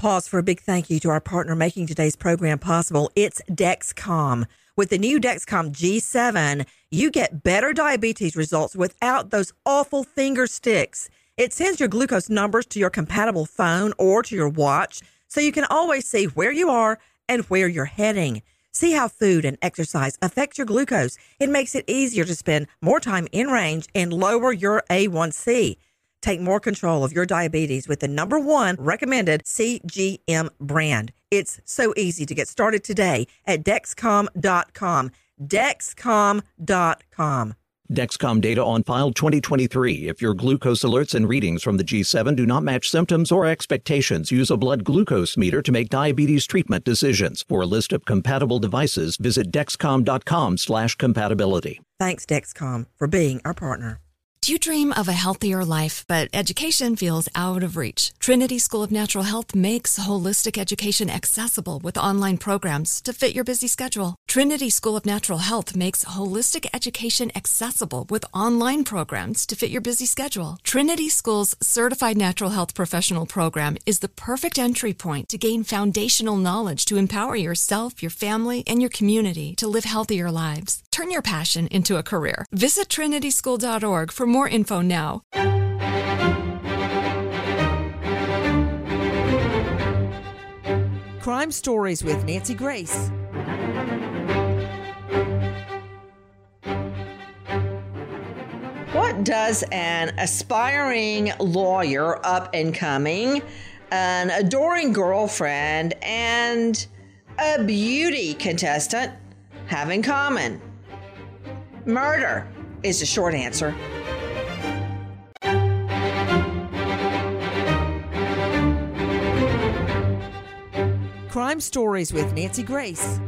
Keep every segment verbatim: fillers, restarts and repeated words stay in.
pause for a big thank you to our partner making today's program possible. It's Dexcom. With the new Dexcom G seven, you get better diabetes results without those awful finger sticks. It sends your glucose numbers to your compatible phone or to your watch, so you can always see where you are and where you're heading. See how food and exercise affect your glucose. It makes it easier to spend more time in range and lower your A one C. Take more control of your diabetes with the number one recommended C G M brand. It's so easy to get started today at Dexcom dot com. Dexcom dot com. Dexcom data on file twenty twenty-three. If your glucose alerts and readings from the G seven do not match symptoms or expectations, use a blood glucose meter to make diabetes treatment decisions. For a list of compatible devices, visit Dexcom dot com slash compatibility. Thanks, Dexcom, for being our partner. Do you dream of a healthier life, but education feels out of reach? Trinity School of Natural Health makes holistic education accessible with online programs to fit your busy schedule. Trinity School of Natural Health makes holistic education accessible with online programs to fit your busy schedule. Trinity School's Certified Natural Health Professional Program is the perfect entry point to gain foundational knowledge to empower yourself, your family, and your community to live healthier lives. Turn your passion into a career. Visit Trinity School dot org for more info now. Crime Stories with Nancy Grace. What does an aspiring lawyer, up and coming, an adoring girlfriend, and a beauty contestant have in common? Murder is the short answer. Crime Stories with Nancy Grace.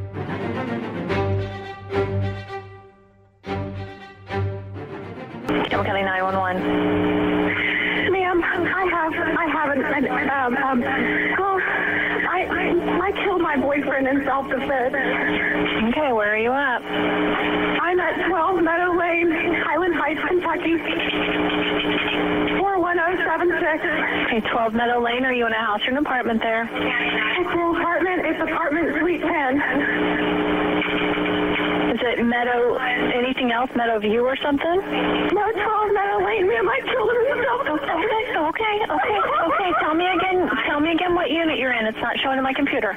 Campbell County nine one one. Ma'am, I have, I have an, an um, um, well, I, I, I killed my boyfriend in self-defense. Okay, where are you at? I'm at twelve Meadow Lane, Highland Heights, Kentucky. four one zero seven six. Okay, twelve Meadow Lane. Are you in a house or an apartment there? It's an apartment. It's apartment suite ten. Is it Meadow, anything else, Meadow View or something? No, twelve Meadow Lane, ma'am. I killed him in self-defense. Okay, okay, okay. Tell me again, tell me again what unit you're in. It's not showing on my computer.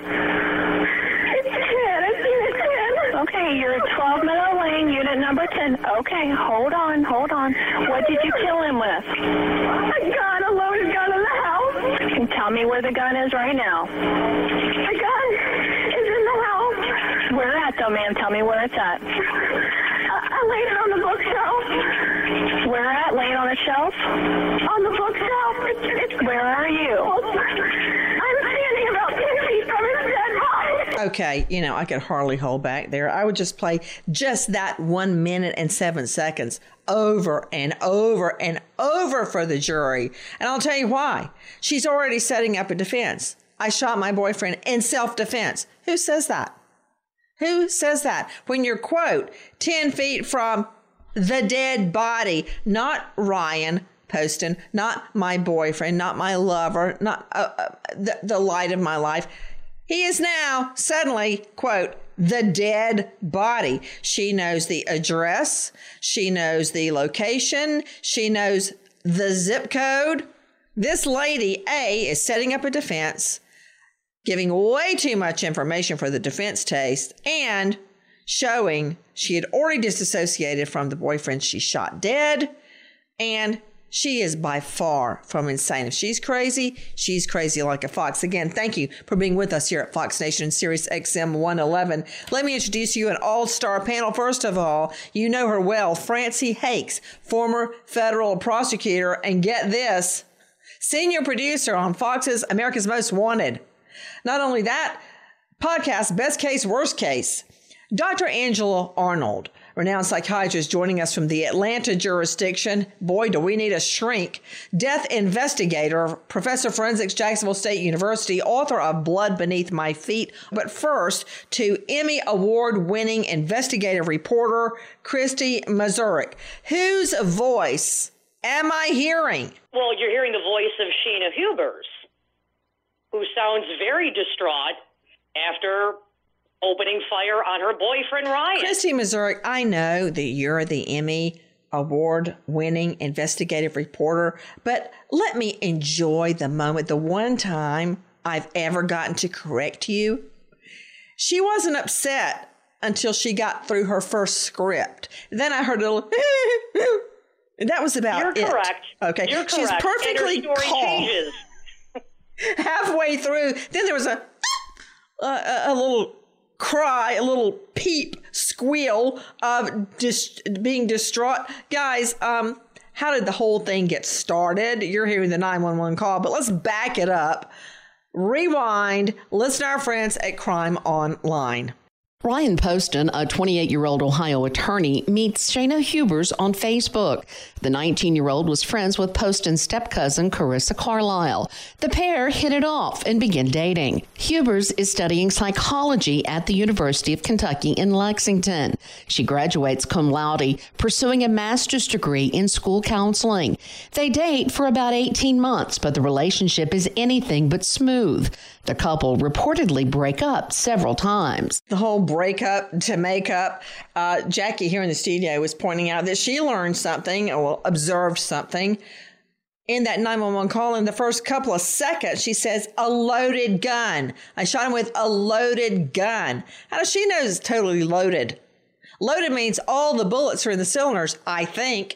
It's ten. It's unit ten. Okay, you're at twelve Meadow Lane, unit number ten. Okay, hold on, hold on. What did you kill him with? A gun, a loaded gun in the house. Can you tell me where the gun is right now? The gun is in the house. Where at, though, ma'am? Tell me where it's at. I, I laid it on the bookshelf. Where at? Laying on a shelf? On the bookshelf. It's, it's, where are you? I'm standing about ten feet from his dead body. Okay, you know, I could hardly hold back there. I would just play just that one minute and seven seconds over and over and over for the jury. And I'll tell you why. She's already setting up a defense. I shot my boyfriend in self-defense. Who says that? Who says that? When you're, quote, ten feet from the dead body, not Ryan Poston, not my boyfriend, not my lover, not uh, uh, the, the light of my life. He is now suddenly, quote, the dead body. She knows the address. She knows the location. She knows the zip code. This lady, A, is setting up a defense, giving way too much information for the defense taste, and showing she had already disassociated from the boyfriend she shot dead, and she is by far from insane. If she's crazy, she's crazy like a fox. Again, thank you for being with us here at Fox Nation Sirius X M one eleven. Let me introduce you an all-star panel. First of all, you know her well, Francie Hakes, former federal prosecutor, and get this, senior producer on Fox's America's Most Wanted. Not only that, podcast Best Case, Worst Case. Doctor Angela Arnold, renowned psychiatrist, joining us from the Atlanta jurisdiction. Boy, do we need a shrink. Death investigator, professor of forensics, Jacksonville State University, author of Blood Beneath My Feet. But first, to Emmy Award-winning investigative reporter, Christy Mazurek. Whose voice am I hearing? Well, you're hearing the voice of Sheena Hubers. who sounds very distraught after opening fire on her boyfriend, Ryan. Christy Missouri, I know that you're the Emmy award-winning investigative reporter, but let me enjoy the moment. The one time I've ever gotten to correct you, she wasn't upset until she got through her first script. Then I heard a little, and that was about You're it. correct. Okay, You're she's correct. perfectly and her story calm. changes. Halfway through, then there was a a, a little cry, a little peep, squeal of dis- being distraught. Guys, um, how did the whole thing get started? You're hearing the nine one one call, but let's back it up. Rewind, listen to our friends at Crime Online. Ryan Poston, a twenty-eight-year-old Ohio attorney, meets Shayna Hubers on Facebook. The nineteen-year-old was friends with Poston's step-cousin, Carissa Carlisle. The pair hit it off and began dating. Hubers is studying psychology at the University of Kentucky in Lexington. She graduates cum laude, pursuing a master's degree in school counseling. They date for about eighteen months, but the relationship is anything but smooth. The couple reportedly break up several times. The whole breakup to make up. Uh, Jackie here in the studio was pointing out that she learned something or observed something in that nine one one call. In the first couple of seconds, she says, a loaded gun. I shot him with a loaded gun. How does she know it's totally loaded? Loaded means all the bullets are in the cylinders, I think.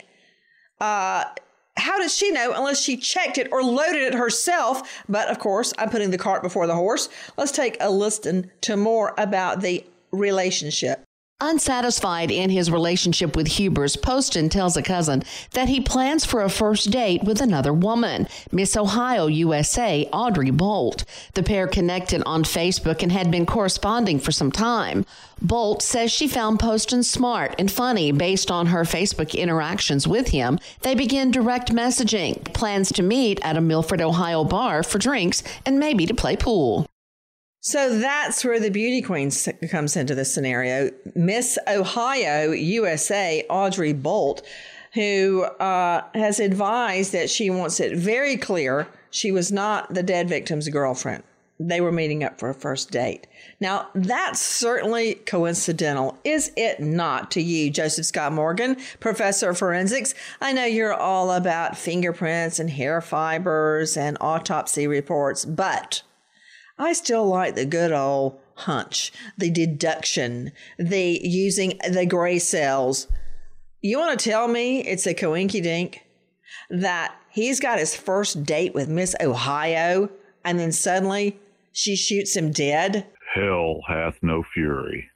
Uh... How does she know unless she checked it or loaded it herself? But of course, I'm putting the cart before the horse. Let's take a listen to more about the relationship. Unsatisfied in his relationship with Hubers, Poston tells a cousin that he plans for a first date with another woman, Miss Ohio U S A Audrey Bolt. The pair connected on Facebook and had been corresponding for some time. Bolt says she found Poston smart and funny based on her Facebook interactions with him. They began direct messaging, plans to meet at a Milford, Ohio bar for drinks and maybe to play pool. So that's where the beauty queen comes into this scenario. Miss Ohio U S A, Audrey Bolt, who uh, has advised that she wants it very clear she was not the dead victim's girlfriend. They were meeting up for a first date. Now, that's certainly coincidental, is it not, to you, Joseph Scott Morgan, professor of forensics? I know you're all about fingerprints and hair fibers and autopsy reports, but I still like the good old hunch, the deduction, the using the gray cells. You want to tell me it's a coinky-dink that he's got his first date with Miss Ohio and then suddenly she shoots him dead? Hell hath no fury.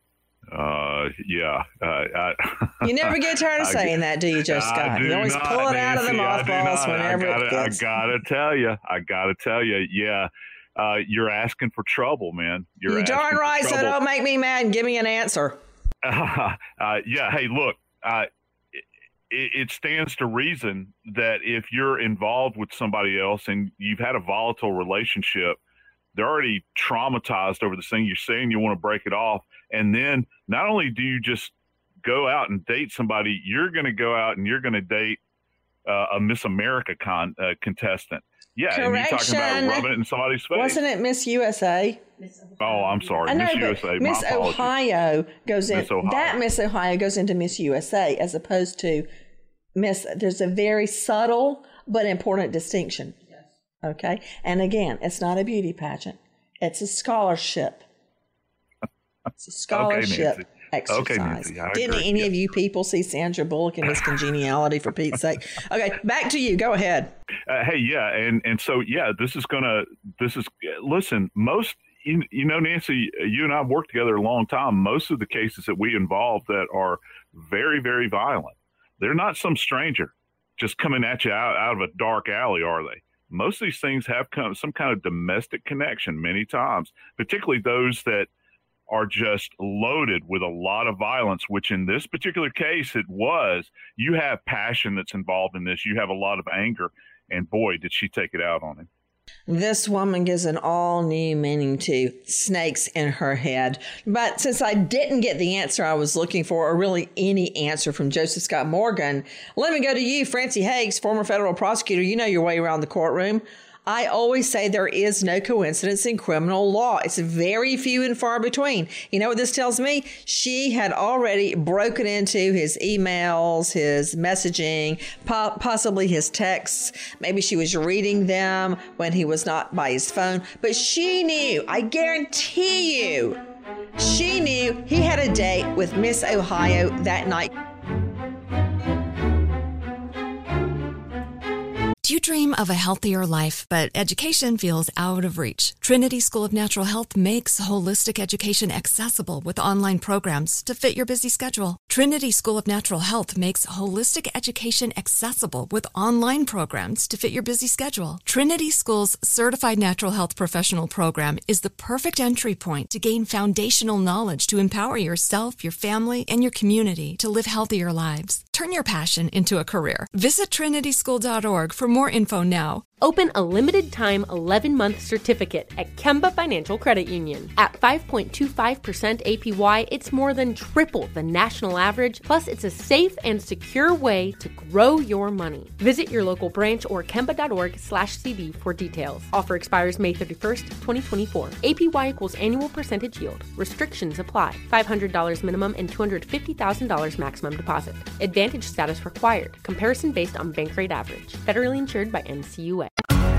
Uh, yeah. Uh, I, you never get tired of saying that, do you, Joe Scott? You always not, pull it Nancy, out of the mothballs whenever I gotta, it gets. I gotta tell you. I gotta tell you. Yeah. Uh, you're asking for trouble, man. You're you darn right, so don't make me mad and give me an answer. Uh, uh, yeah, hey, look, uh, it, it stands to reason that if you're involved with somebody else and you've had a volatile relationship, they're already traumatized over this thing. You're saying you want to break it off. And then not only do you just go out and date somebody, you're going to go out and you're going to date uh, a Miss America con, uh, contestant. Yeah, Correction. And you're talking about rubbing it in somebody's face. Wasn't it Miss U S A? Oh, I'm sorry. I know, Miss but U S A. Miss Ohio goes in. Miss Ohio. That Miss Ohio goes into Miss U S A as opposed to Miss. There's a very subtle but important distinction. Yes. Okay. And again, it's not a beauty pageant. It's a scholarship. It's a scholarship. Okay, exercise. Okay, Nancy, I Didn't agree. any Yeah. of you people see Sandra Bullock in Miss Congeniality, for Pete's sake? Okay, back to you. Go ahead. Uh, hey, yeah, and and so yeah, this is gonna. This is listen. Most you, you know, Nancy, you and I have worked together a long time. Most of the cases that we involve that are very, very violent, they're not some stranger just coming at you out, out of a dark alley, are they? Most of these things have come, some kind of domestic connection many times, particularly those that are just loaded with a lot of violence, which in this particular case it was. You have passion that's involved in this. You have a lot of anger, and boy, did she take it out on him. This woman gives an all new meaning to snakes in her head. But since I didn't get the answer I was looking for, or really any answer from Joseph Scott Morgan, let me go to you, Francie Higgs, former federal prosecutor. You know your way around the courtroom. I always say there is no coincidence in criminal law. It's very few and far between. You know what this tells me? She had already broken into his emails, his messaging, po- possibly his texts. Maybe she was reading them when he was not by his phone. But she knew, I guarantee you, she knew he had a date with Miss Ohio that night. Do you dream of a healthier life, but education feels out of reach? Trinity School of Natural Health makes holistic education accessible with online programs to fit your busy schedule. Trinity School of Natural Health makes holistic education accessible with online programs to fit your busy schedule. Trinity School's Certified Natural Health Professional Program is the perfect entry point to gain foundational knowledge to empower yourself, your family, and your community to live healthier lives. Turn your passion into a career. Visit trinity school dot org for more info now. Open a limited-time eleven-month certificate at Kemba Financial Credit Union. At five point two five percent A P Y, it's more than triple the national average, plus it's a safe and secure way to grow your money. Visit your local branch or kemba dot org slash C D for details. Offer expires May thirty-first, twenty twenty-four. A P Y equals annual percentage yield. Restrictions apply. five hundred dollars minimum and two hundred fifty thousand dollars maximum deposit. Advantage status required. Comparison based on bank rate average. Federally insured by N C U A.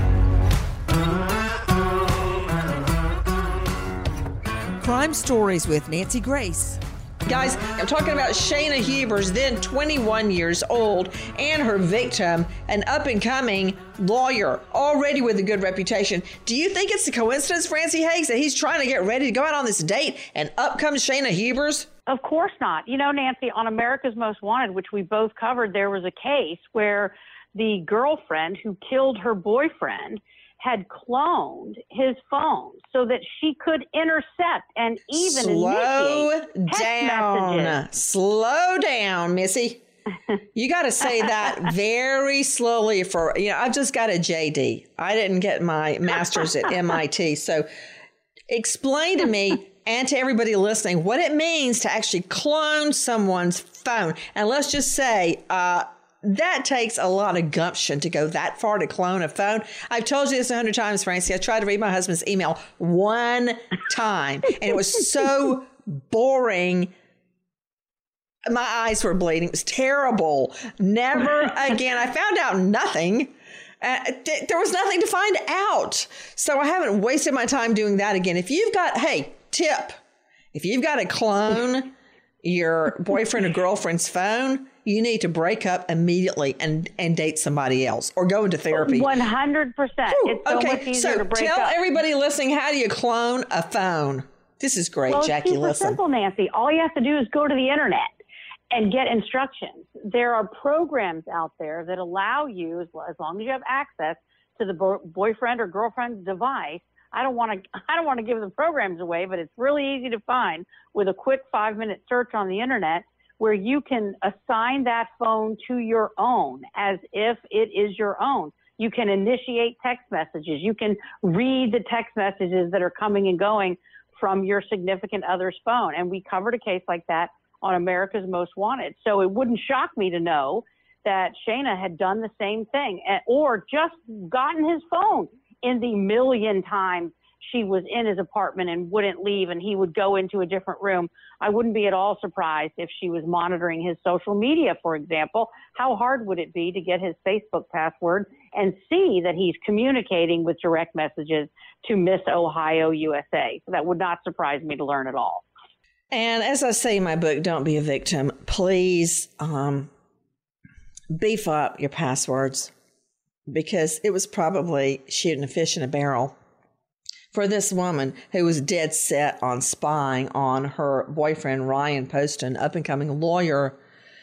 Crime Stories with Nancy Grace. Guys, I'm talking about Shayna Hubers, then twenty-one years old, and her victim, an up-and-coming lawyer, already with a good reputation. Do you think it's a coincidence, Francie Higgs, that he's trying to get ready to go out on this date, and up comes Shayna Hubers? Of course not. You know, Nancy, on America's Most Wanted, which we both covered, there was a case where the girlfriend who killed her boyfriend had cloned his phone so that she could intercept and even Slow initiate text down. messages. Slow down, Missy. You got to say that very slowly for, you know, I've just got a J D. I didn't get my master's at M I T. So explain to me and to everybody listening what it means to actually clone someone's phone. And let's just say, uh, that takes a lot of gumption to go that far to clone a phone. I've told you this a hundred times, Francie. I tried to read my husband's email one time, and it was so boring. My eyes were bleeding. It was terrible. Never again. I found out nothing. Uh, th- there was nothing to find out. So I haven't wasted my time doing that again. If you've got, hey, tip, if you've got to clone your boyfriend or girlfriend's phone, you need to break up immediately and, and date somebody else or go into therapy. one hundred percent. It's so okay, much easier so to break tell up. everybody listening, how do you clone a phone? This is great, well, Jackie. It's super listen. simple, Nancy. All you have to do is go to the internet and get instructions. There are programs out there that allow you, as, as long as you have access to the bo- boyfriend or girlfriend's device. I don't want to. I don't want to give the programs away, but it's really easy to find with a quick five-minute search on the internet, where you can assign that phone to your own as if it is your own. You can initiate text messages. You can read the text messages that are coming and going from your significant other's phone. And we covered a case like that on America's Most Wanted. So it wouldn't shock me to know that Shayna had done the same thing, or just gotten his phone in the million times she was in his apartment and wouldn't leave, and he would go into a different room. I wouldn't be at all surprised if she was monitoring his social media, for example. How hard would it be to get his Facebook password and see that he's communicating with direct messages to Miss Ohio U S A? So that would not surprise me to learn at all. And as I say in my book, Don't Be a Victim, please um, beef up your passwords, because it was probably shooting a fish in a barrel for this woman who was dead set on spying on her boyfriend, Ryan Poston, up-and-coming lawyer.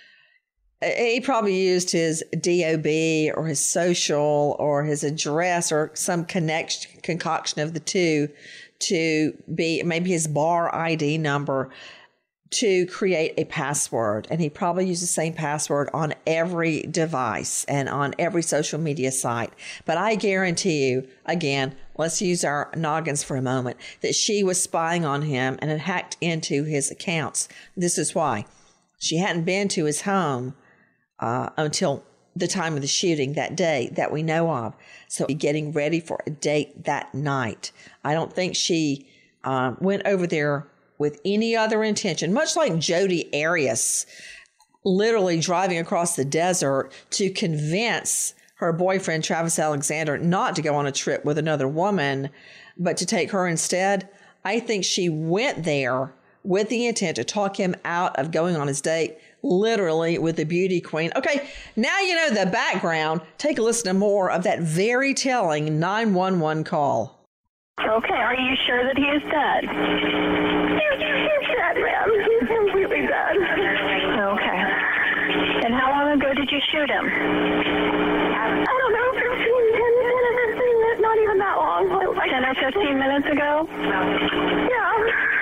He probably used his D O B or his social or his address or some connect, concoction of the two to be maybe his bar I D number to create a password. And he probably used the same password on every device and on every social media site. But I guarantee you, again, let's use our noggins for a moment, that she was spying on him and had hacked into his accounts. This is why. She hadn't been to his home uh, until the time of the shooting that day that we know of. So getting ready for a date that night. I don't think she um, went over there with any other intention, much like Jodi Arias, literally driving across the desert to convince her boyfriend, Travis Alexander, not to go on a trip with another woman, but to take her instead. I think she went there with the intent to talk him out of going on his date, literally with the beauty queen. Okay, now you know the background. Take a listen to more of that very telling nine one one call. Okay, are you sure that he is dead? He's dead, ma'am. He's completely dead. Okay. And how long ago did you shoot him? I don't know, fifteen, ten, ten or fifteen minutes, not even that long. Like ten or fifteen minutes ago? Yeah.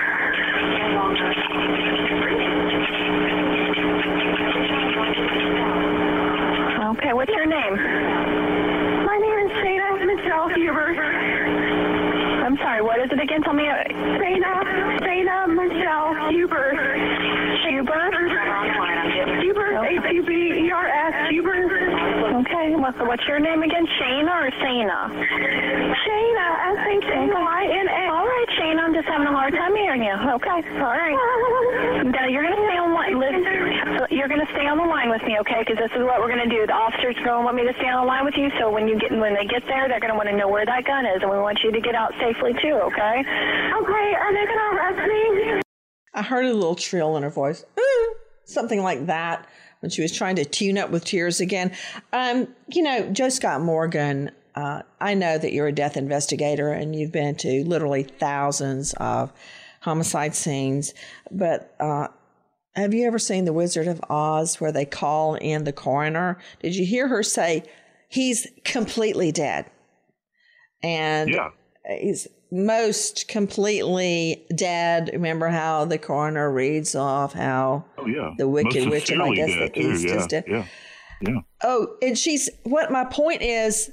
Okay, what's your name? My name is Shana Michelle Huber. I'm sorry, what is it again? Tell me. Shana, Shana Michelle Huber. Huber? Huber, H U B E R S, Huber. Okay, what's, what's your name again? Shana or Shana? Shana, S H A Y N A. All right, Shana, I'm just having a hard time hearing you. Okay, all right. Now, you're going to stay on line. Listen, you're going to stay on the line with me, okay? Because this is what we're going to do. The officers are going to want me to stay on the line with you, so when you get when they get there, they're going to want to know where that gun is, and we want you to get out safely, too, okay? Okay, are they going to arrest me? I heard a little trill in her voice, ooh, something like that, when she was trying to tune up with tears again. Um, you know, Joe Scott Morgan, uh, I know that you're a death investigator and you've been to literally thousands of homicide scenes, but uh, have you ever seen The Wizard of Oz where they call in the coroner? Did you hear her say, he's completely dead? And yeah. He's most completely dead. Remember how the coroner reads off how oh, yeah. the Wicked Witch, and I guess the too. East yeah. is dead. Yeah. Yeah. Oh, and she's, what my point is,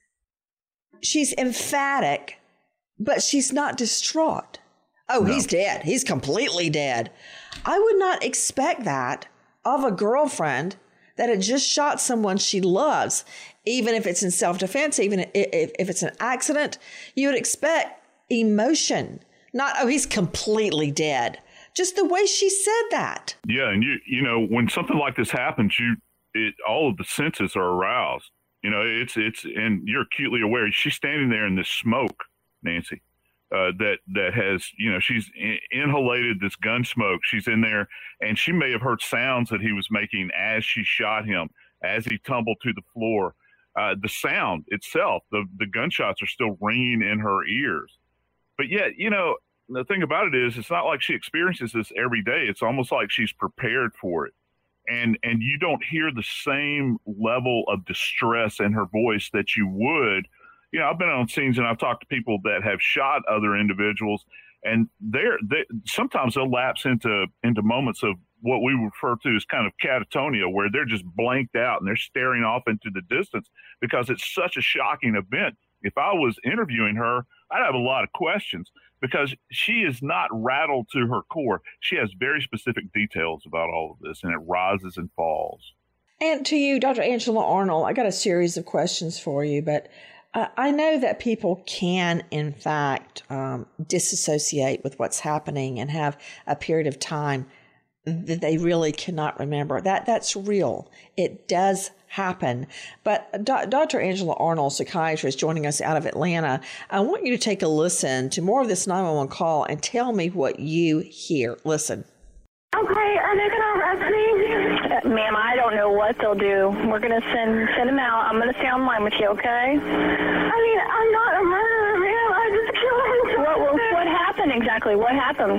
she's emphatic, but she's not distraught. Oh, no. He's dead. He's completely dead. I would not expect that of a girlfriend that had just shot someone she loves, even if it's in self-defense, even if, if it's an accident. You would expect emotion, not, oh, he's completely dead. Just the way she said that. Yeah, and you you know, when something like this happens, you it all of the senses are aroused. You know, it's it's and you're acutely aware. She's standing there in this smoke, Nancy. Uh, that that has, you know, she's in, inhalated this gun smoke. She's in there, and she may have heard sounds that he was making as she shot him, as he tumbled to the floor. Uh, the sound itself, the the gunshots are still ringing in her ears. But yet, you know, the thing about it is, it's not like she experiences this every day. It's almost like she's prepared for it, and and you don't hear the same level of distress in her voice that you would. You know, I've been on scenes and I've talked to people that have shot other individuals, and they're they sometimes they'll lapse into into moments of what we refer to as kind of catatonia, where they're just blanked out and they're staring off into the distance because it's such a shocking event. If I was interviewing her, I'd have a lot of questions because she is not rattled to her core. She has very specific details about all of this, and it rises and falls. And to you, Doctor Angela Arnold, I got a series of questions for you, but Uh, I know that people can, in fact, um, disassociate with what's happening and have a period of time that they really cannot remember. That that's real. It does happen. But Do- Doctor Angela Arnold, psychiatrist, joining us out of Atlanta, I want you to take a listen to more of this nine one one call and tell me what you hear. Listen. Okay, are they going to arrest me? Uh, ma'am, I don't know what they'll do. We're going to send send them out. I'm going to stay online with you, okay? I mean, I'm not a murderer, ma'am. I just killed him. What, what, what happened exactly? What happened?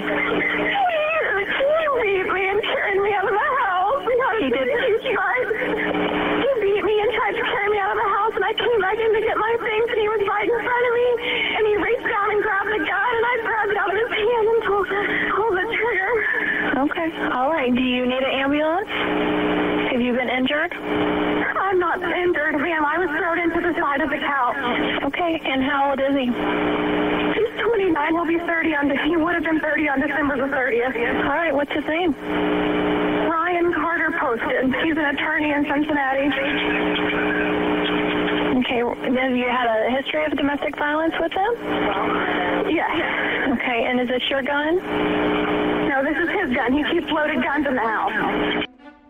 He, he beat me and carried me out of the house. He did? He tried. He beat me and tried to carry me out of the house, and I came back in to get my things, and he was right in front of me, and he reached down and grabbed the gun, and I grabbed it out of his hand and pulled, pulled the trigger. Okay. All right. Do you need an ambulance? Have you been injured? I'm not injured, ma'am. I was thrown into the side of the couch. Okay. And how old is he? He's twenty. twenty-nine. He'll be thirty on. He would have been thirty on December the thirtieth. All right. What's his name? Ryan Carter posted. He's an attorney in Cincinnati. Okay. Have you had a history of domestic violence with him? Yes. Okay. And is this your gun? No, this is his gun. He keeps loaded guns in the house.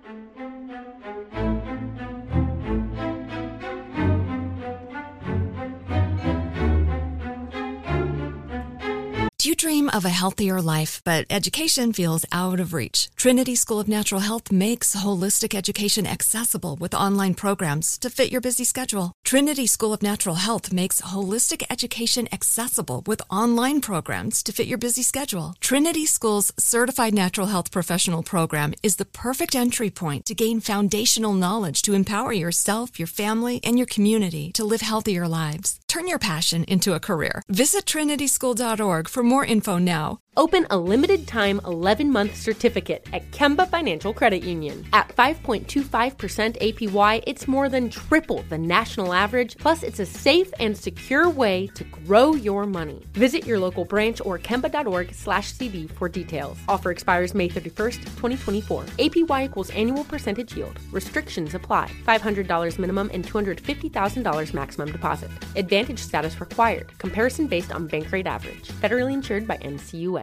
Do you dream of a healthier life, but education feels out of reach? Trinity School of Natural Health makes holistic education accessible with online programs to fit your busy schedule. Trinity School of Natural Health makes holistic education accessible with online programs to fit your busy schedule. Trinity School's Certified Natural Health Professional Program is the perfect entry point to gain foundational knowledge to empower yourself, your family, and your community to live healthier lives. Turn your passion into a career. Visit trinity school dot org for more info now. Open a limited-time eleven-month certificate at Kemba Financial Credit Union. At five point two five percent A P Y, it's more than triple the national average, plus it's a safe and secure way to grow your money. Visit your local branch or kemba dot org slash C D for details. Offer expires May thirty-first, twenty twenty-four. A P Y equals annual percentage yield. Restrictions apply. five hundred dollars minimum and two hundred fifty thousand dollars maximum deposit. Advantage status required. Comparison based on bank rate average. Federally insured by N C U A.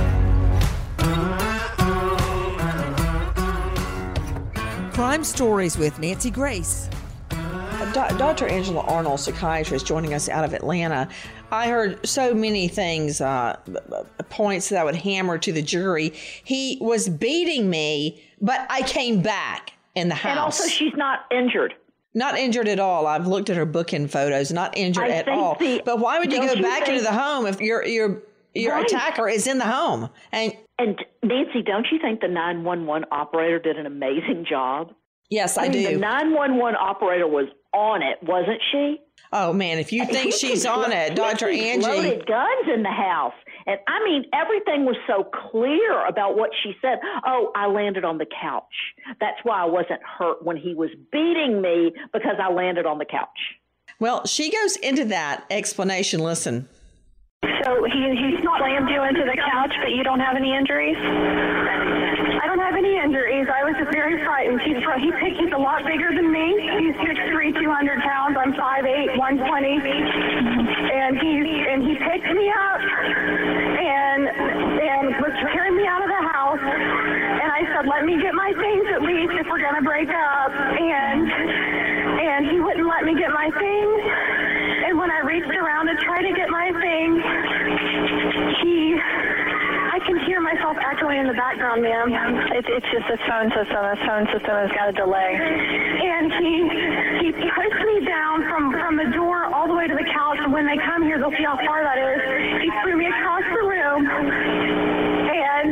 Crime Stories with Nancy Grace. Doctor Angela Arnold, psychiatrist, joining us out of Atlanta. I heard so many things, uh, points that I would hammer to the jury. He was beating me, but I came back in the house. And also, she's not injured. Not injured at all. I've looked at her booking photos. Not injured I at think all. the- But why would you go don't you back think- into the home if your your your Right. attacker is in the home? And And Nancy, don't you think the nine one one operator did an amazing job? yes, I, I mean, do. the nine one one operator was on it, wasn't she? Oh man, if you think she's on it, Doctor Angie. Loaded guns in the house. And I mean, everything was so clear about what she said. Oh, I landed on the couch. That's why I wasn't hurt when he was beating me, because I landed on the couch. Well, she goes into that explanation. Listen. So he he slammed you into the couch, but you don't have any injuries? I don't have any injuries. I was just very frightened. He's he picked, he's a lot bigger than me. He's six three, two hundred pounds. I'm five eight, one twenty. And he and he picked me up and and was carrying me out of the house. And I said, let me get my things at least if we're gonna break up. And and he wouldn't let me get my things. And when I reached around to try to get my things, he, I can hear myself echoing in the background, ma'am. It's, it's just a phone system. The phone system has got a delay. And he he pushed me down from, from the door all the way to the couch. And when they come here, they'll see how far that is. He threw me across the room. And,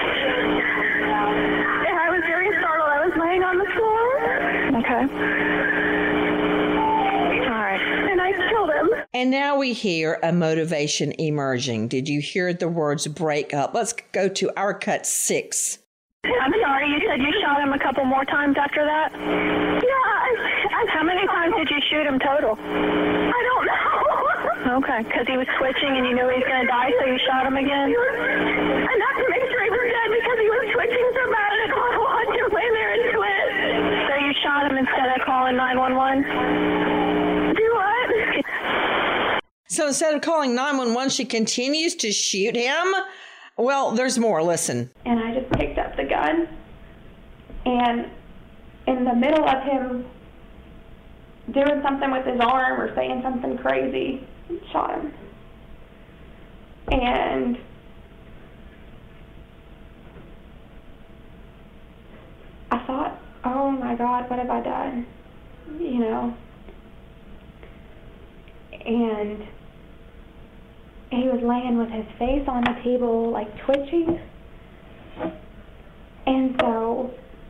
and I was very startled. I was laying on the floor. Okay. And now we hear a motivation emerging. Did you hear the words break up? Let's go to our cut six. I'm sorry, you said you shot him a couple more times after that? Yeah. I, I, How many times did you shoot him total? I don't know. Okay, because he was twitching and you knew he was going to die, so you shot him again? And not to make sure he was dead because he was twitching so bad and I couldn't watch him lay there and twitch. So you shot him instead of calling nine one one? Do what? So instead of calling nine one one, she continues to shoot him? Well, there's more. Listen. And I just picked up the gun, and in the middle of him doing something with his arm or saying something crazy, shot him. And I thought, oh my God, what have I done? You know? And he was laying with his face on the table, like twitching. And so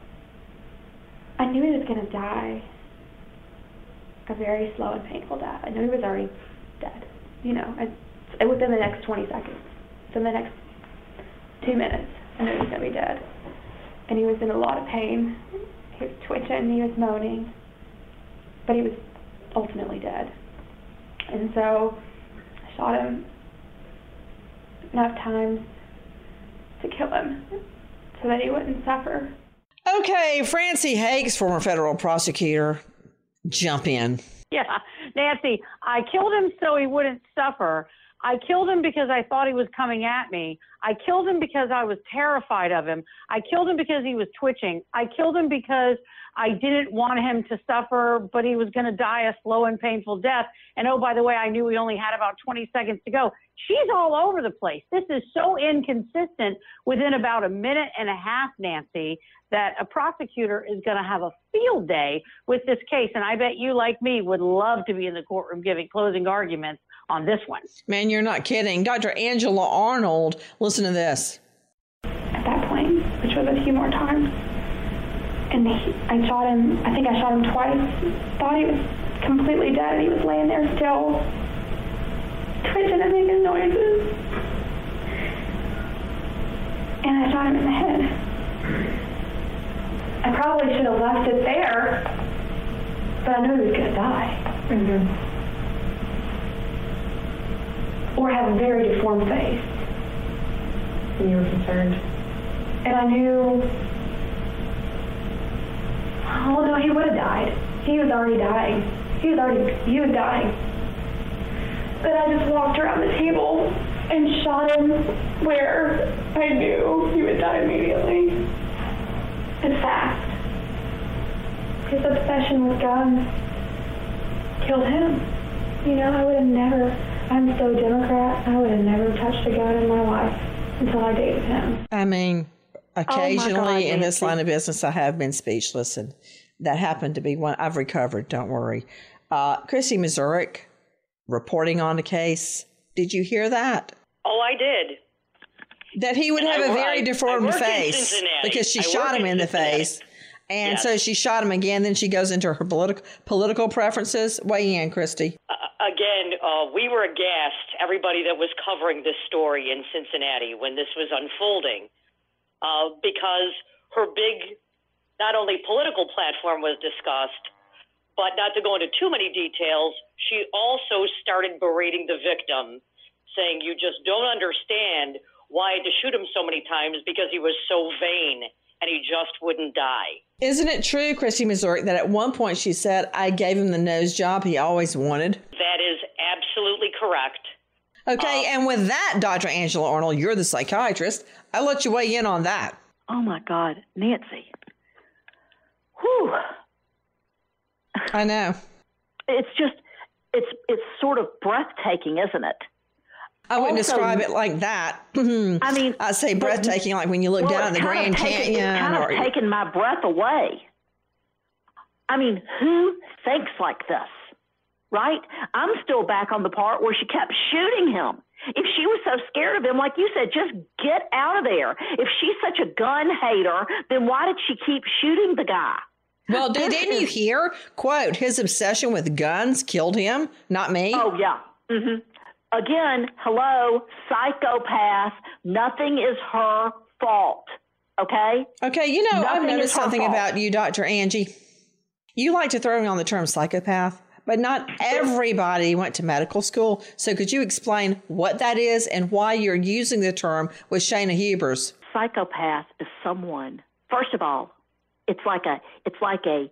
I knew he was going to die a very slow and painful death. I knew he was already dead, you know, and within the next twenty seconds, within the next two minutes, I knew he was going to be dead. And he was in a lot of pain. He was twitching, he was moaning, but he was ultimately dead. And so I shot him enough times to kill him so that he wouldn't suffer. Okay, Francie Hakes, former federal prosecutor, jump in. Yeah, Nancy, I killed him so he wouldn't suffer. I killed him because I thought he was coming at me. I killed him because I was terrified of him. I killed him because he was twitching. I killed him because I didn't want him to suffer, but he was going to die a slow and painful death. And oh, by the way, I knew we only had about twenty seconds to go. She's all over the place. This is so inconsistent within about a minute and a half, Nancy, that a prosecutor is going to have a field day with this case. And I bet you, like me, would love to be in the courtroom giving closing arguments on this one. Man, you're not kidding. Doctor Angela Arnold, listen to this. At that point, which was a few more times, and he, I shot him, I think I shot him twice, thought he was completely dead, and he was laying there still, twitching and making noises. And I shot him in the head. I probably should have left it there, but I knew he was going to die. Mm-hmm. Or have a very deformed face. And you were concerned? And I knew, oh no, he would have died. He was already dying. He was already, he was dying. But I just walked around the table and shot him where I knew he would die immediately. And fast. His obsession with guns killed him. You know, I would have never, I'm so Democrat, I would have never touched a gun in my life until I dated him. I mean, occasionally oh God, in this line of business, I have been speechless, and that happened to be one. I've recovered, don't worry. Uh, Christy Mazurek reporting on the case. Did you hear that? Oh, I did. That he would and have I, a very I, deformed I face because she I shot him in, in the face. And yes. so she shot him again. Then she goes into her political political preferences. Weigh in, Christy. Uh, again, uh, we were aghast, everybody that was covering this story in Cincinnati when this was unfolding, uh, because her big, not only political platform was discussed, but not to go into too many details, she also started berating the victim, saying, you just don't understand why I had to shoot him so many times because he was so vain and he just wouldn't die. Isn't it true, Christy Mazurek, that at one point she said, I gave him the nose job he always wanted? That is absolutely correct. Okay, um, and with that, Doctor Angela Arnold, you're the psychiatrist. I'll let you weigh in on that. Oh, my God, Nancy. Whew. I know. It's just, it's it's sort of breathtaking, isn't it? I wouldn't also, describe it like that. I mean, I'd say breathtaking, like when you look well, down at the Grand taken, Canyon. It's kind or, of taken my breath away. I mean, who thinks like this, right? I'm still back on the part where she kept shooting him. If she was so scared of him, like you said, just get out of there. If she's such a gun hater, then why did she keep shooting the guy? Well, did, didn't you hear, quote, his obsession with guns killed him, not me? Oh, yeah. Mm-hmm. Again, hello, psychopath. Nothing is her fault, okay? Okay, you know, Nothing I've noticed something fault. about you, Doctor Angie. You like to throw on the term psychopath, but not everybody went to medical school. So could you explain what that is and why you're using the term with Shayna Hubers? Psychopath is someone, first of all, it's like a it's like a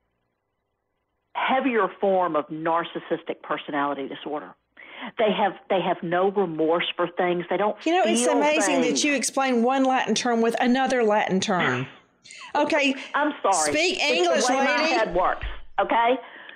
heavier form of narcissistic personality disorder. They have they have no remorse for things. They don't. You know, feel it's amazing things. that you explain one Latin term with another Latin term. Okay, I'm sorry. Speak it's English, the way lady. My head works. Okay.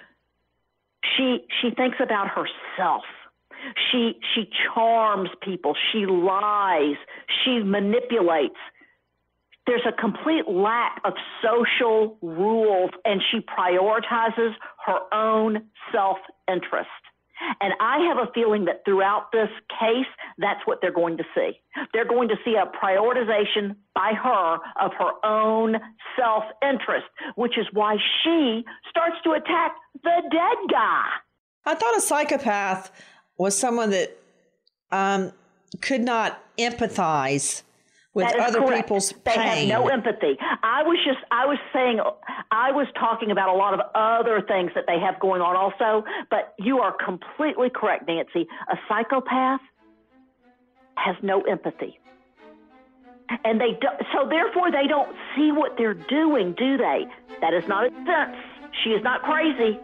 She she thinks about herself. She she charms people. She lies. She manipulates. There's a complete lack of social rules, and she prioritizes her own self-interest. And I have a feeling that throughout this case, that's what they're going to see. They're going to see a prioritization by her of her own self-interest, which is why she starts to attack the dead guy. I thought a psychopath was someone that um, could not empathize with other correct. people's they pain. They have no empathy. I was just, I was saying, I was talking about a lot of other things that they have going on also, but you are completely correct, Nancy. A psychopath has no empathy. And they do, so therefore they don't see what they're doing, do they? That is not a defense. She is not crazy.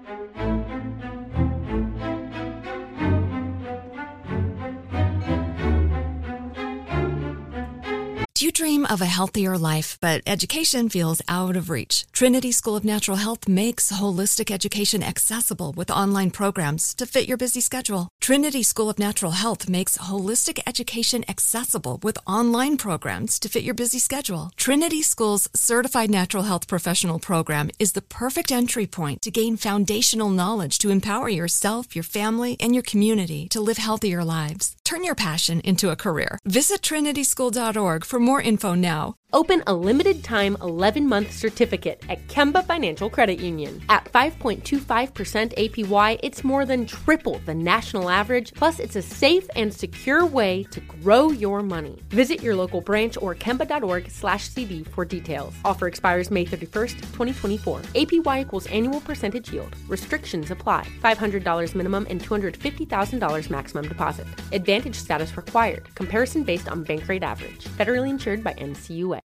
Do you dream of a healthier life, but education feels out of reach? Trinity School of Natural Health makes holistic education accessible with online programs to fit your busy schedule. Trinity School of Natural Health makes holistic education accessible with online programs to fit your busy schedule. Trinity School's Certified Natural Health Professional Program is the perfect entry point to gain foundational knowledge to empower yourself, your family, and your community to live healthier lives. Turn your passion into a career. Visit trinity school dot org for more info now. Open a limited-time eleven-month certificate at Kemba Financial Credit Union. At five point two five percent A P Y, it's more than triple the national average, plus it's a safe and secure way to grow your money. Visit your local branch or kemba dot org slash C D for details. Offer expires May thirty-first, twenty twenty-four. A P Y equals annual percentage yield. Restrictions apply. five hundred dollars minimum and two hundred fifty thousand dollars maximum deposit. Advantage status required. Comparison based on bank rate average. Federally insured by N C U A.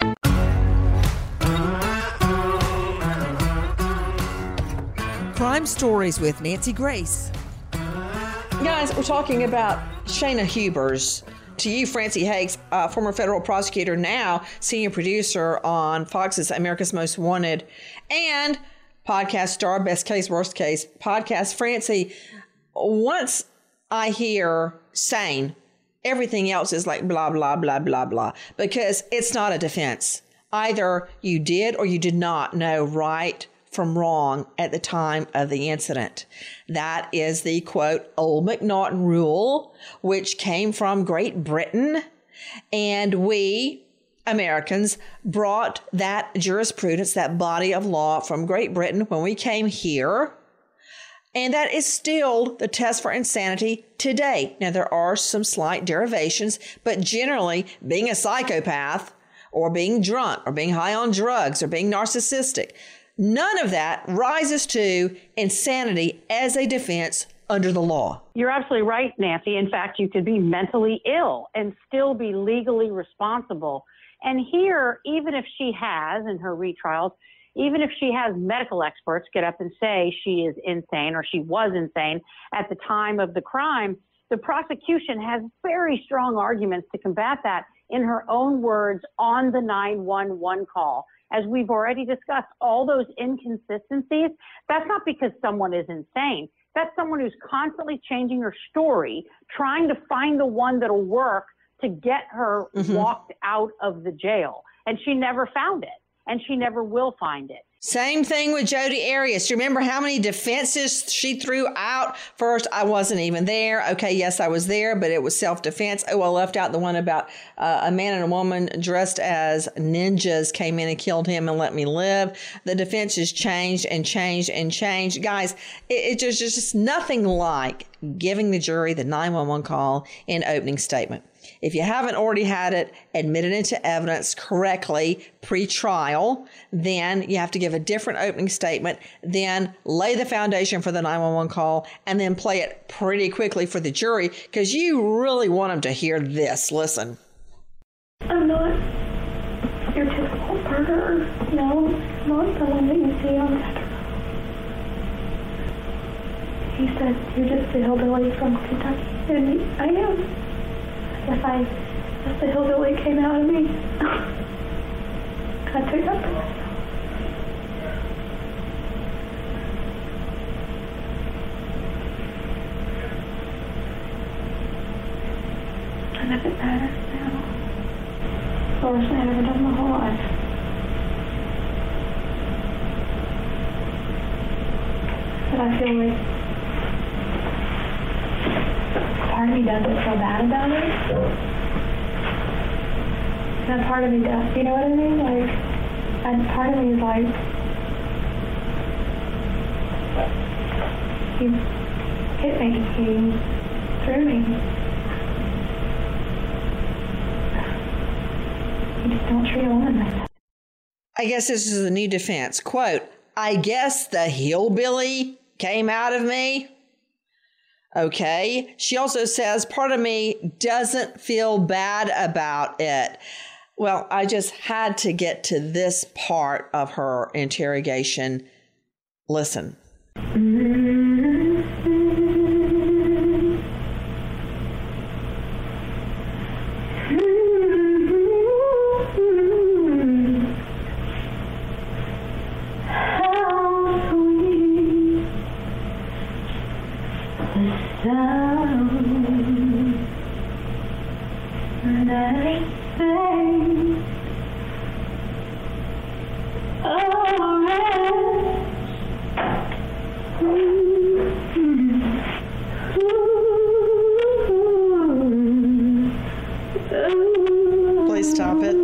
Crime Stories with Nancy Grace. Guys, we're talking about Shayna Hubers. To you, Francie Hakes, uh, former federal prosecutor, now senior producer on Fox's America's Most Wanted, and podcast star, Best Case, Worst Case podcast. Francie, once I hear sane, everything else is like blah, blah, blah, blah, blah, because it's not a defense. Either you did or you did not know right from wrong at the time of the incident. That is the, quote, old McNaughton rule, which came from Great Britain. And we, Americans, brought that jurisprudence, that body of law from Great Britain when we came here. And that is still the test for insanity today. Now, there are some slight derivations, but generally, being a psychopath or being drunk or being high on drugs or being narcissistic, none of that rises to insanity as a defense under the law. You're absolutely right, Nancy. In fact, you could be mentally ill and still be legally responsible. And here, even if she has, in her retrials, even if she has medical experts get up and say she is insane or she was insane at the time of the crime, the prosecution has very strong arguments to combat that in her own words on the nine one one call. As we've already discussed, all those inconsistencies, that's not because someone is insane. That's someone who's constantly changing her story, trying to find the one that'll work to get her mm-hmm. walked out of the jail. And she never found it. And she never will find it. Same thing with Jodi Arias. Do you remember how many defenses she threw out? First, I wasn't even there. Okay, yes, I was there, but it was self-defense. Oh, I left out the one about uh, a man and a woman dressed as ninjas came in and killed him and let me live. The defenses changed and changed and changed. Guys, it, it just, just nothing like giving the jury the nine one one call in opening statement. If you haven't already had it admitted into evidence correctly pre-trial, then you have to give a different opening statement, then lay the foundation for the nine one one call, and then play it pretty quickly for the jury because you really want them to hear this. Listen. I'm not your typical murderer. No, not the one that you see on Saturday. He said, you're just a hillbilly from Kentucky. And I am. If I, if the hillbilly came out of me, I took that for myself. And if it matters now, the worst thing I've ever done my whole life. But I feel like part of me doesn't feel bad about it. And part of me does. You know what I mean? Like, and part of me is like, he hit me. He threw me. You just don't treat a woman like that. I guess this is a new defense. Quote, I guess the hillbilly came out of me. Okay. She also says, part of me doesn't feel bad about it. Well, I just had to get to this part of her interrogation. Listen. Please stop it.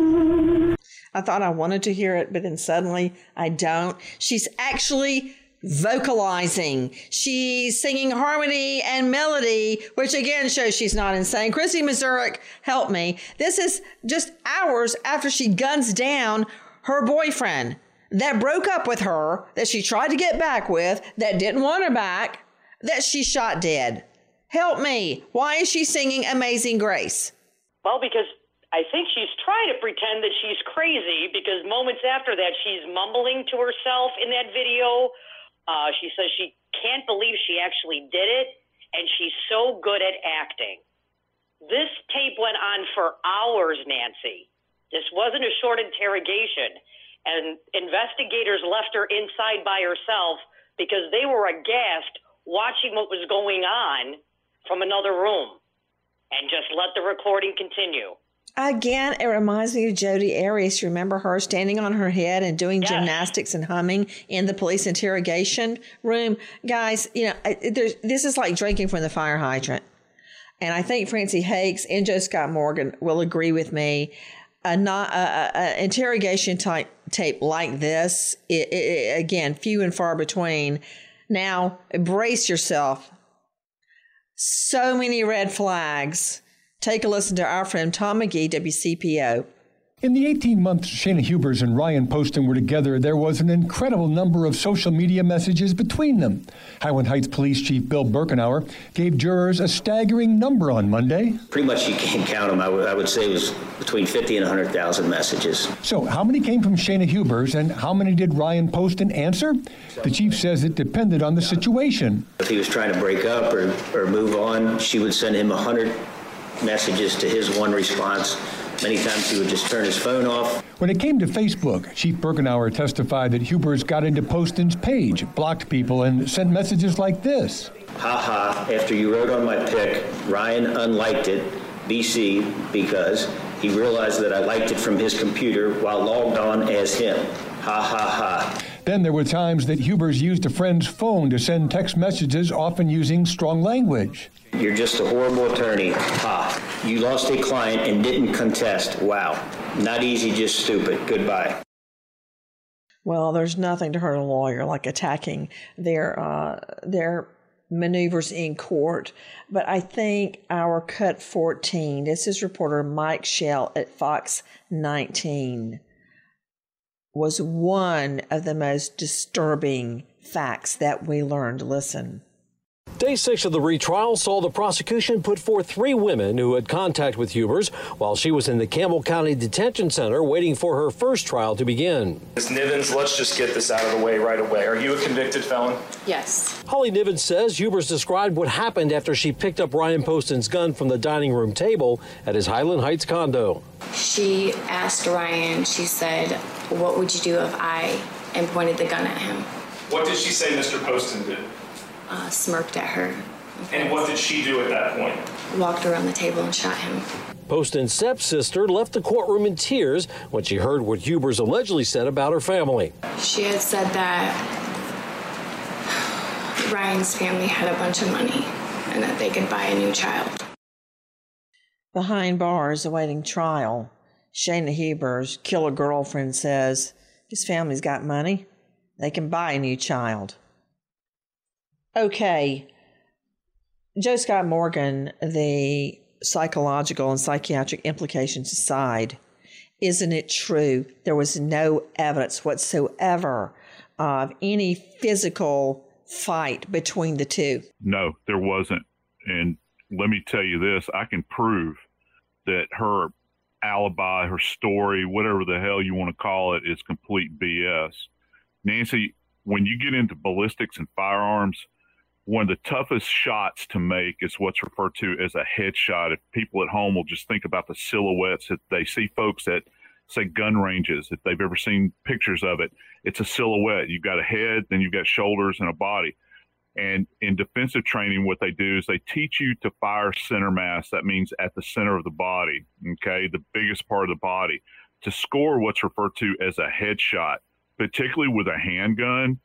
I thought I wanted to hear it, but then suddenly I don't. She's actually vocalizing. She's singing harmony and melody, which again shows she's not insane. Christy Mazurek, help me. This is just hours after she guns down her boyfriend that broke up with her, that she tried to get back with, that didn't want her back, that she shot dead. Help me. Why is she singing Amazing Grace? Well, because I think she's trying to pretend that she's crazy, because moments after that, she's mumbling to herself in that video. Uh, she says she can't believe she actually did it, and she's so good at acting. This tape went on for hours, Nancy. This wasn't a short interrogation, and investigators left her inside by herself because they were aghast watching what was going on from another room, and just let the recording continue. Again, it reminds me of Jodi Arias. Remember her standing on her head and doing yes. gymnastics and humming in the police interrogation room? Guys, you know, there's, this is like drinking from the fire hydrant. And I think Francie Hakes and Joe Scott Morgan will agree with me. A, not, a, a interrogation type tape like this, it, it, again, few and far between. Now, brace yourself. So many red flags. Take a listen to our friend Tom McGee, W C P O. In the eighteen months Shayna Hubers and Ryan Poston were together, there was an incredible number of social media messages between them. Highland Heights Police Chief Bill Birkenauer gave jurors a staggering number on Monday. Pretty much you can't count them. I, w- I would say it was between fifty and one hundred thousand messages. So how many came from Shayna Hubers and how many did Ryan Poston answer? The chief says it depended on the situation. If he was trying to break up or, or move on, she would send him one hundred messages to his one response. Many times he would just turn his phone off. When it came to Facebook, Chief Birkenauer testified that Hubers got into Poston's page, blocked people, and sent messages like this. Ha ha, after you wrote on my pic, Ryan unliked it, B C, because he realized that I liked it from his computer while logged on as him. Ha ha ha. Then there were times that Hubers used a friend's phone to send text messages, often using strong language. You're just a horrible attorney. Ha. You lost a client and didn't contest. Wow. Not easy, just stupid. Goodbye. Well, there's nothing to hurt a lawyer like attacking their uh, their maneuvers in court. But I think our Cut fourteen, this is reporter Mike Shell at Fox nineteen, was one of the most disturbing facts that we learned. Listen. Day six of the retrial saw the prosecution put forth three women who had contact with Hubers while she was in the Campbell County Detention Center waiting for her first trial to begin. Miz Nivens, let's just get this out of the way right away. Are you a convicted felon? Yes. Holly Nivens says Hubers described what happened after she picked up Ryan Poston's gun from the dining room table at his Highland Heights condo. She asked Ryan, she said, what would you do if I and pointed the gun at him? What did she say Mister Poston did? Uh, smirked at her. And what did she do at that point? Walked around the table and shot him. Poston's stepsister left the courtroom in tears when she heard what Hubers allegedly said about her family. She had said that Ryan's family had a bunch of money and that they could buy a new child. Behind bars awaiting trial, Shayna Hubers' killer girlfriend says his family's got money. They can buy a new child. Okay, Joe Scott Morgan, the psychological and psychiatric implications aside, isn't it true there was no evidence whatsoever of any physical fight between the two? No, there wasn't. And let me tell you this, I can prove that her alibi, her story, whatever the hell you want to call it, is complete B S. Nancy, when you get into ballistics and firearms, one of the toughest shots to make is what's referred to as a headshot. If people at home will just think about the silhouettes that they see folks at, say, gun ranges, if they've ever seen pictures of it, it's a silhouette. You've got a head, then you've got shoulders and a body. And in defensive training, what they do is they teach you to fire center mass. That means at the center of the body, okay, the biggest part of the body, to score what's referred to as a headshot, particularly with a handgun,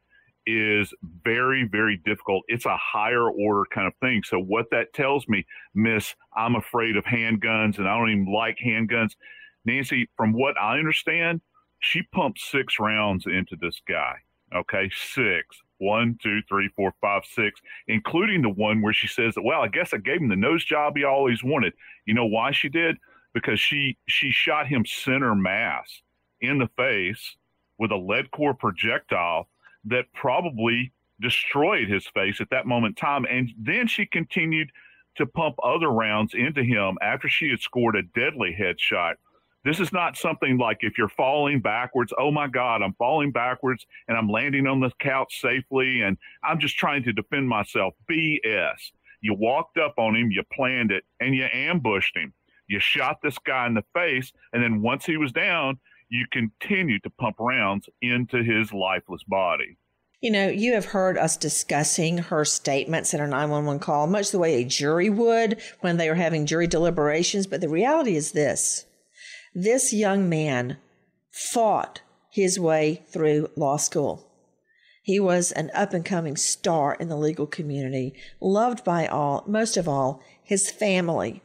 is very, very difficult. It's a higher order kind of thing. So what that tells me, Miss, I'm afraid of handguns and I don't even like handguns. Nancy, from what I understand, she pumped six rounds into this guy. Okay, six. One, two, three, four, five, six, including the one where she says, well, I guess I gave him the nose job he always wanted. You know why she did? Because she she shot him center mass in the face with a lead core projectile that probably destroyed his face at that moment in time. And then she continued to pump other rounds into him after she had scored a deadly headshot. This is not something like if you're falling backwards, oh my God, I'm falling backwards and I'm landing on the couch safely and I'm just trying to defend myself. B S. You walked up on him, you planned it, and you ambushed him. You shot this guy in the face, and then once he was down, you continue to pump rounds into his lifeless body. You know, you have heard us discussing her statements in a nine one one call, much the way a jury would when they were having jury deliberations. But the reality is this. This young man fought his way through law school. He was an up-and-coming star in the legal community, loved by all, most of all, his family.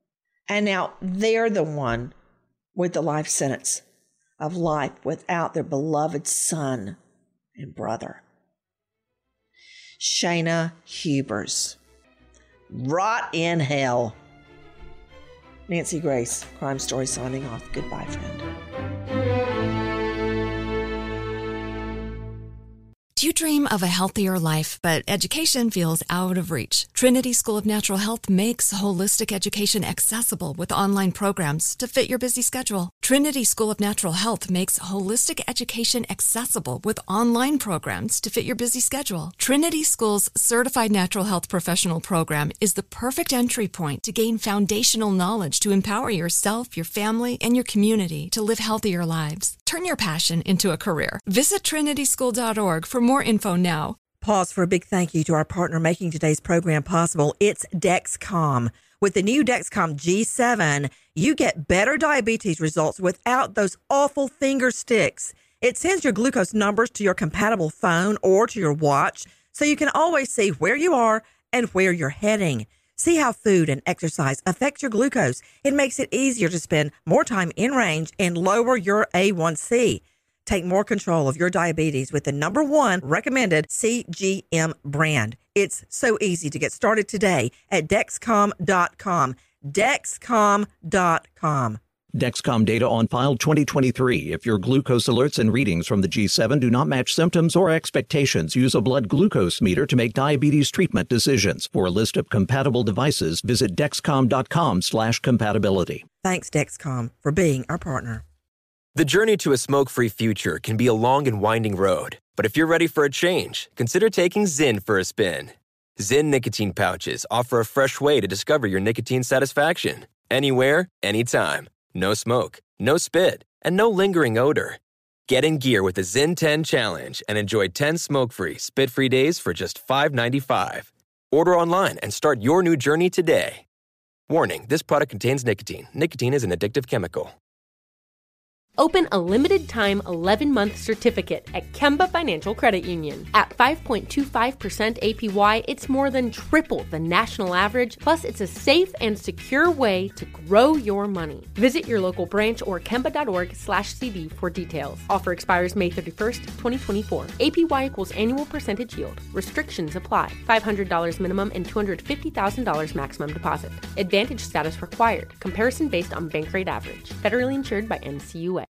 And now they're the one with the life sentence of life without their beloved son and brother. Shayna Hubers. Rot in hell. Nancy Grace, Crime Story signing off. Goodbye, friend. Do you dream of a healthier life, but education feels out of reach? Trinity School of Natural Health makes holistic education accessible with online programs to fit your busy schedule. Trinity School of Natural Health makes holistic education accessible with online programs to fit your busy schedule. Trinity School's Certified Natural Health Professional Program is the perfect entry point to gain foundational knowledge to empower yourself, your family, and your community to live healthier lives. Turn your passion into a career. Visit trinity school dot org for more info now. Pause for a big thank you to our partner making today's program possible. It's Dexcom. With the new Dexcom G seven, you get better diabetes results without those awful finger sticks. It sends your glucose numbers to your compatible phone or to your watch, so you can always see where you are and where you're heading. See how food and exercise affect your glucose. It makes it easier to spend more time in range and lower your A one C. Take more control of your diabetes with the number one recommended C G M brand. It's so easy to get started today at Dexcom dot com. Dexcom dot com. Dexcom data on file twenty twenty-three. If your glucose alerts and readings from the G seven do not match symptoms or expectations, use a blood glucose meter to make diabetes treatment decisions. For a list of compatible devices, visit Dexcom dot com slash compatibility. Thanks, Dexcom, for being our partner. The journey to a smoke-free future can be a long and winding road. But if you're ready for a change, consider taking Zyn for a spin. Zyn nicotine pouches offer a fresh way to discover your nicotine satisfaction. Anywhere, anytime. No smoke, no spit, and no lingering odor. Get in gear with the Zyn ten Challenge and enjoy ten smoke-free, spit-free days for just five dollars and ninety-five cents. Order online and start your new journey today. Warning, this product contains nicotine. Nicotine is an addictive chemical. Open a limited-time eleven-month certificate at Kemba Financial Credit Union. At five point two five percent A P Y, it's more than triple the national average, plus it's a safe and secure way to grow your money. Visit your local branch or kemba dot org slash C D for details. Offer expires May thirty-first, twenty twenty-four. A P Y equals annual percentage yield. Restrictions apply. five hundred dollars minimum and two hundred fifty thousand dollars maximum deposit. Advantage status required. Comparison based on bank rate average. Federally insured by N C U A.